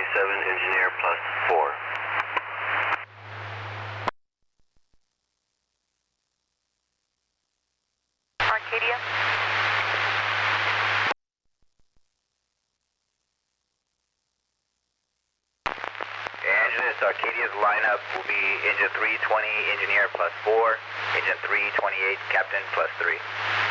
engineer plus 4. Arcadia. Engine, it's Arcadia's lineup will be engine 320, engineer plus 4, engine 328, captain plus 3.